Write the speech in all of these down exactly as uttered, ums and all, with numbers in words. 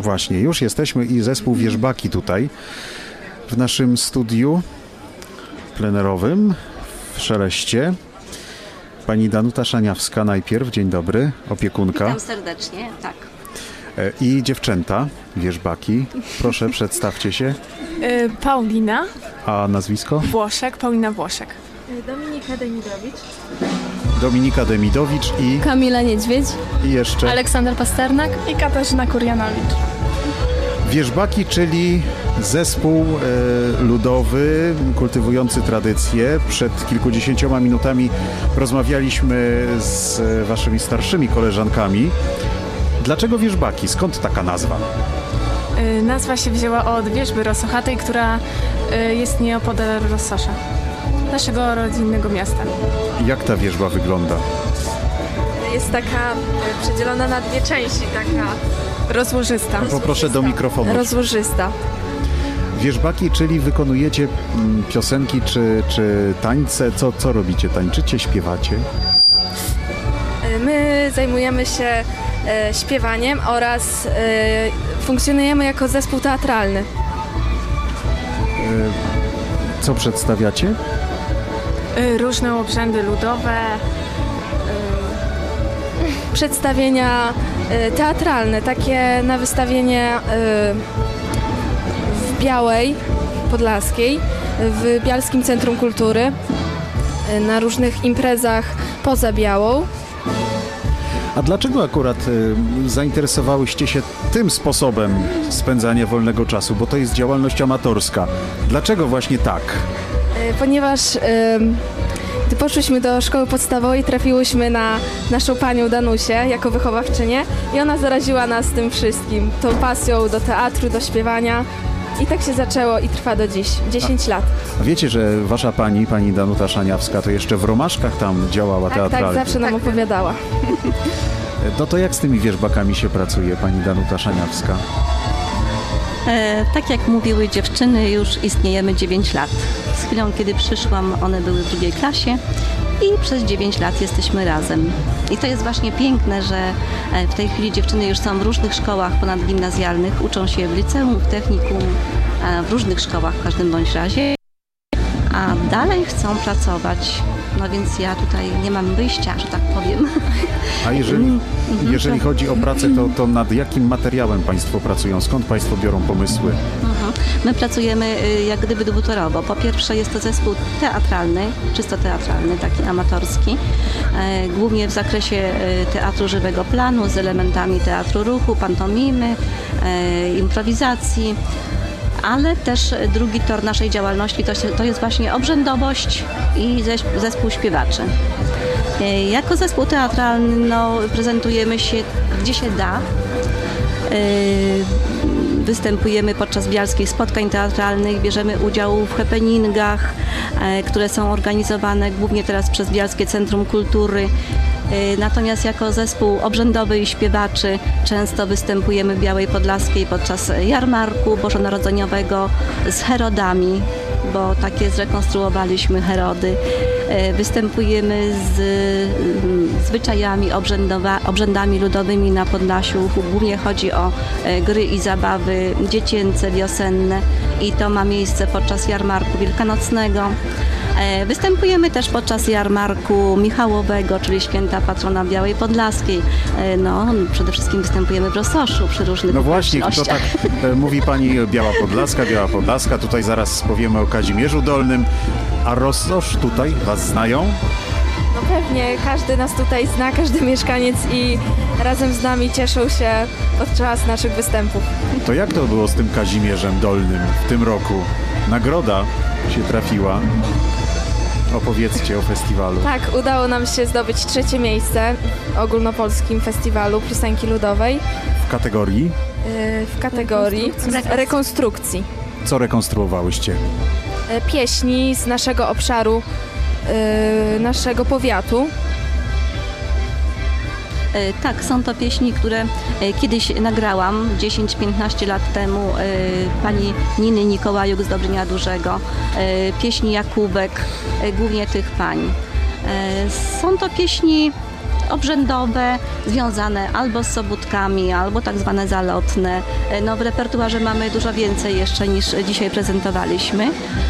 Właśnie, już jesteśmy i zespół Wierzbaki tutaj w naszym studiu plenerowym w Szeleście. Pani Danuta Szaniawska najpierw, dzień dobry, opiekunka. Witam serdecznie, tak. I dziewczęta, Wierzbaki, proszę przedstawcie się. Paulina. A nazwisko? Włoszek, Paulina Włoszek. Dominika Demidowicz. Dominika Demidowicz i... Kamila Niedźwiedź. I jeszcze... Aleksander Pasternak. I Katarzyna Kurjanowicz. Wierzbaki, czyli zespół e, ludowy, kultywujący tradycje. Przed kilkudziesięcioma minutami rozmawialiśmy z waszymi starszymi koleżankami. Dlaczego Wierzbaki? Skąd taka nazwa? Y, nazwa się wzięła od wierzby rossochatej, która y, jest nieopodal Rossosza, naszego rodzinnego miasta. Jak ta wierzba wygląda? Jest taka przedzielona na dwie części, taka Rozłożysta. Poproszę do mikrofonu. rozłożysta. Wierzbaki, czyli wykonujecie mm, piosenki czy, czy tańce? Co, co robicie? Tańczycie, śpiewacie? My zajmujemy się e, śpiewaniem oraz e, funkcjonujemy jako zespół teatralny. E, co przedstawiacie? Y, różne obrzędy ludowe. Przedstawienia e, teatralne, takie na wystawienie e, w Białej Podlaskiej, w Bialskim Centrum Kultury, e, na różnych imprezach poza Białą. A dlaczego akurat y, zainteresowałyście się tym sposobem spędzania wolnego czasu? Bo to jest działalność amatorska. Dlaczego właśnie tak? E, Ponieważ e, gdy poszłyśmy do szkoły podstawowej, trafiłyśmy na naszą panią Danusię jako wychowawczynię i ona zaraziła nas tym wszystkim, tą pasją do teatru, do śpiewania i tak się zaczęło i trwa do dziś, dziesięć lat. A wiecie, że wasza pani, pani Danuta Szaniawska, to jeszcze w Romaszkach tam działała Tak, teatralnie? tak, zawsze nam opowiadała. No to jak z tymi wierzbakami się pracuje, pani Danuta Szaniawska? E, tak jak mówiły dziewczyny, już istniejemy dziewięć lat. Z chwilą, kiedy przyszłam, one były w drugiej klasie i przez dziewięć lat jesteśmy razem. I to jest właśnie piękne, że w tej chwili dziewczyny już są w różnych szkołach ponadgimnazjalnych, uczą się w liceum, w technikum, w różnych szkołach w każdym bądź razie, a dalej chcą pracować. No więc ja tutaj nie mam wyjścia, że tak powiem. A jeżeli, jeżeli chodzi o pracę, to, to nad jakim materiałem państwo pracują? Skąd państwo biorą pomysły? Mhm. My pracujemy jak gdyby dwutorowo. Po pierwsze jest to zespół teatralny, czysto teatralny, taki amatorski, e, głównie w zakresie e, teatru żywego planu z elementami teatru ruchu, pantomimy, e, improwizacji. Ale też drugi tor naszej działalności to, to jest właśnie obrzędowość i zespół śpiewaczy. Jako zespół teatralny no, prezentujemy się gdzie się da. Występujemy podczas bialskich spotkań teatralnych, bierzemy udział w happeningach, które są organizowane głównie teraz przez Bialskie Centrum Kultury. Natomiast jako zespół obrzędowy i śpiewaczy często występujemy w Białej Podlaskiej podczas jarmarku bożonarodzeniowego z Herodami, bo takie zrekonstruowaliśmy Herody. Występujemy z zwyczajami, obrzędami ludowymi na Podlasiu. Głównie chodzi o gry i zabawy dziecięce, wiosenne i to ma miejsce podczas jarmarku wielkanocnego. Występujemy też podczas jarmarku Michałowego, czyli święta patrona Białej Podlaskiej. No, przede wszystkim występujemy w Rossoszu przy różnych No właśnie, to tak e, mówi pani Biała Podlaska, Biała Podlaska. Tutaj zaraz powiemy o Kazimierzu Dolnym. A Rossosz tutaj was znają? No pewnie, każdy nas tutaj zna, każdy mieszkaniec i razem z nami cieszą się podczas naszych występów. To jak to było z tym Kazimierzem Dolnym w tym roku? Nagroda się trafiła. Opowiedzcie o festiwalu. Tak, udało nam się zdobyć trzecie miejsce w ogólnopolskim festiwalu piosenki ludowej. W kategorii? Yy, w kategorii rekonstrukcji. rekonstrukcji. Co rekonstruowałyście? Yy, pieśni z naszego obszaru, yy, naszego powiatu. Tak, są to pieśni, które kiedyś nagrałam dziesięć piętnaście lat temu pani Niny Nikołajuk z Dobrynia Dużego, pieśni Jakubek, głównie tych pań. Są to pieśni obrzędowe, związane albo z sobótkami, albo tak zwane zalotne. No, w repertuarze mamy dużo więcej jeszcze niż dzisiaj prezentowaliśmy.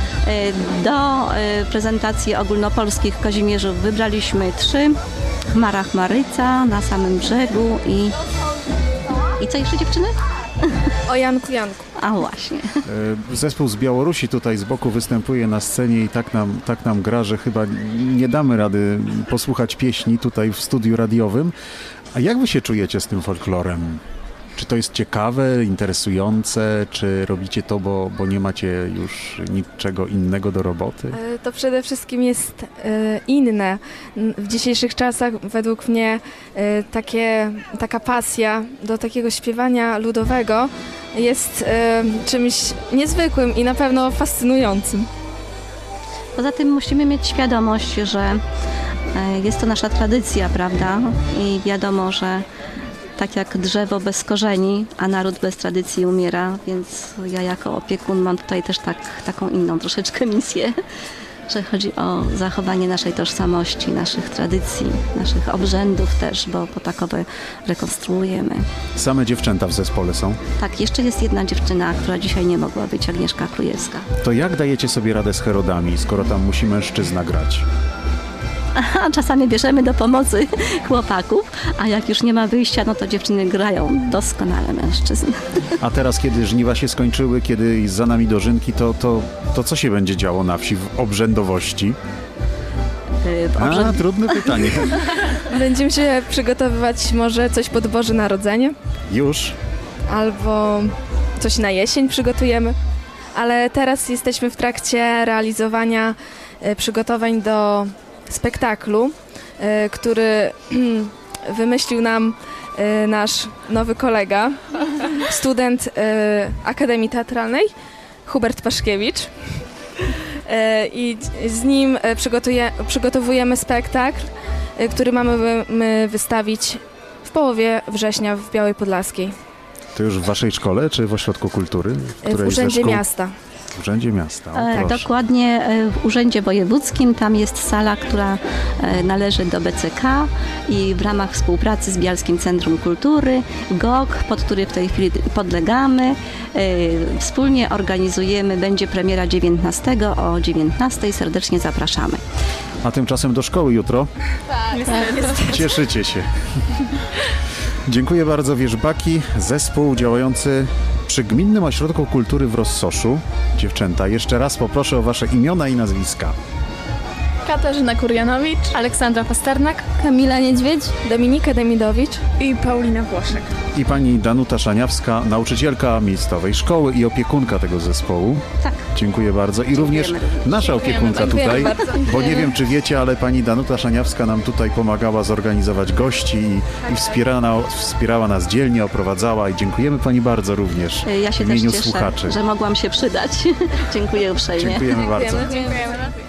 Do prezentacji ogólnopolskich Kazimierzów wybraliśmy trzy. Chmara Chmaryca, Na samym brzegu i... I co jeszcze, dziewczyny? O Janku Janku. A właśnie. E, Zespół z Białorusi tutaj z boku występuje na scenie i tak nam, tak nam gra, że chyba nie damy rady posłuchać pieśni tutaj w studiu radiowym. A jak wy się czujecie z tym folklorem? Czy to jest ciekawe, interesujące, czy robicie to, bo, bo nie macie już niczego innego do roboty? E, To przede wszystkim jest e, inne. N- W dzisiejszych czasach według mnie e, takie, taka pasja do takiego śpiewania ludowego jest e, czymś niezwykłym i na pewno fascynującym. Poza tym musimy mieć świadomość, że e, jest to nasza tradycja, prawda? I wiadomo, że tak jak drzewo bez korzeni, a naród bez tradycji umiera, więc ja jako opiekun mam tutaj też tak, taką inną troszeczkę misję, że chodzi o zachowanie naszej tożsamości, naszych tradycji, naszych obrzędów też, bo, bo takowe rekonstruujemy. Same dziewczęta w zespole są. Tak, jeszcze jest jedna dziewczyna, która dzisiaj nie mogła być, Agnieszka Krujewska. To jak dajecie sobie radę z Herodami, skoro tam musi mężczyzna grać? A czasami bierzemy do pomocy chłopaków, a jak już nie ma wyjścia, no to dziewczyny grają doskonale mężczyzn. A teraz, kiedy żniwa się skończyły, kiedy za nami dożynki, to, to, to co się będzie działo na wsi w obrzędowości? Yy, A, Dobrze, trudne pytanie. Będziemy się przygotowywać może coś pod Boże Narodzenie, Już? albo coś na jesień przygotujemy. Ale teraz jesteśmy w trakcie realizowania e, przygotowań do spektaklu, e, który wymyślił nam e, nasz nowy kolega, student e, Akademii Teatralnej, Hubert Paszkiewicz. E, I z nim e, przygotuje, przygotowujemy spektakl, e, który mamy wy, my wystawić w połowie września w Białej Podlaskiej, To już w waszej szkole, czy w Ośrodku Kultury? e, w którejś ze Urzędzie szkół? Miasta. W Urzędzie Miasta, o, E, proszę. Dokładnie e, w Urzędzie Wojewódzkim, tam jest sala, która e, należy do B C K i w ramach współpracy z Bialskim Centrum Kultury, G O K, pod który w tej chwili podlegamy, e, wspólnie organizujemy, będzie premiera dziewiętnastego o dziewiętnastej, serdecznie zapraszamy. A tymczasem do szkoły jutro? Cieszycie się. Dziękuję bardzo. Wierzbaki, zespół działający przy Gminnym Ośrodku Kultury w Rossoszu. Dziewczęta, jeszcze raz poproszę o wasze imiona i nazwiska. Katarzyna Kurjanowicz, Aleksandra Pasternak Kamila Niedźwiedź, Dominika Demidowicz. i Paulina Włoszek. I pani Danuta Szaniawska, nauczycielka miejscowej szkoły i opiekunka tego zespołu. Tak. Dziękuję bardzo. I również nasza opiekunka Dziękujemy tutaj, bardzo. bo nie wiem, czy wiecie, ale pani Danuta Szaniawska nam tutaj pomagała zorganizować gości i, i wspierała, wspierała nas dzielnie, oprowadzała i dziękujemy pani bardzo również E, Ja się w też imieniu cieszę, słuchaczy. że mogłam się przydać. Dziękuję uprzejmie. Dziękujemy bardzo. Dziękujemy.